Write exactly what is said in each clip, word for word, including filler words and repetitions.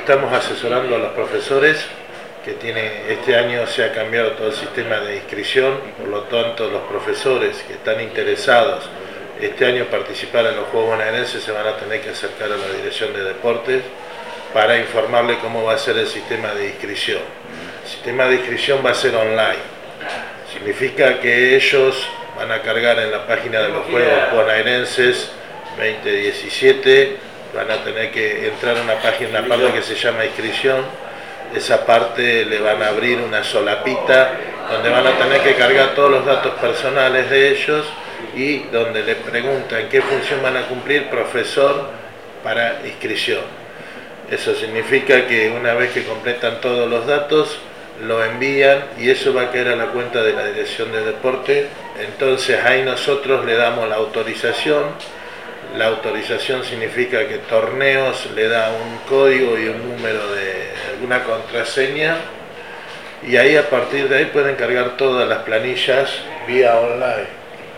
estamos asesorando a los profesores, que tiene, este año se ha cambiado todo el sistema de inscripción, por lo tanto los profesores que están interesados este año en participar en los Juegos Bonaerenses se van a tener que acercar a la Dirección de Deportes para informarle cómo va a ser el sistema de inscripción. El sistema de inscripción va a ser online, significa que ellos van a cargar en la página de los Juegos Bonaerenses veinte diecisiete, van a tener que entrar a una página, una parte que se llama inscripción. Esa parte le van a abrir una solapita donde van a tener que cargar todos los datos personales de ellos y donde le preguntan qué función van a cumplir profesor para inscripción. Eso significa que una vez que completan todos los datos lo envían y eso va a caer a la cuenta de la Dirección de Deporte. Entonces ahí nosotros le damos la autorización. La autorización significa que Torneos le da un código y un número de una contraseña y ahí a partir de ahí pueden cargar todas las planillas vía online,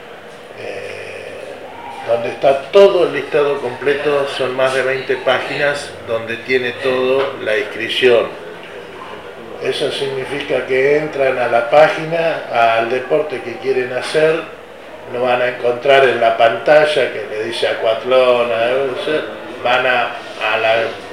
eh, donde está todo el listado completo. Son más de veinte páginas donde tiene todo la inscripción. Eso significa que entran a la página, al deporte que quieren hacer, lo van a encontrar en la pantalla que le dice acuatlón, van a, a la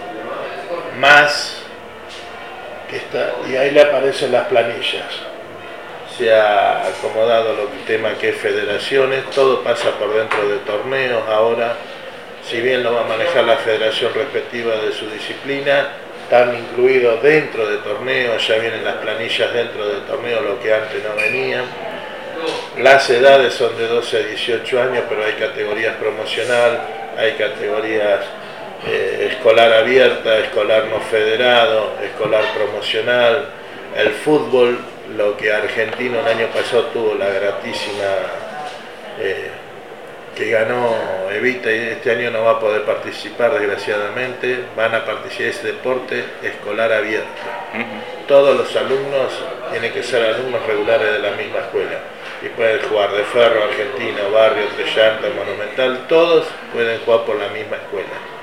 más que está y ahí le aparecen las planillas. Se ha acomodado lo que tema que es federaciones, todo pasa por dentro de Torneos ahora, si bien lo va a manejar la federación respectiva de su disciplina, están incluidos dentro de Torneos, ya vienen las planillas dentro de Torneos, lo que antes no venían. Las edades son de doce a dieciocho años, pero hay categorías promocional, hay categorías eh, escolar abierta, escolar no federado, escolar promocional. El fútbol, lo que Argentino el año pasado tuvo la gratísima eh, que ganó Evita y este año no va a poder participar desgraciadamente, van a participar, ese deporte escolar abierto. Uh-huh. Todos los alumnos tienen que ser alumnos regulares de la misma escuela. Y pueden jugar de Ferro, Argentino, Barrio, Trellanta, Monumental, todos pueden jugar por la misma escuela.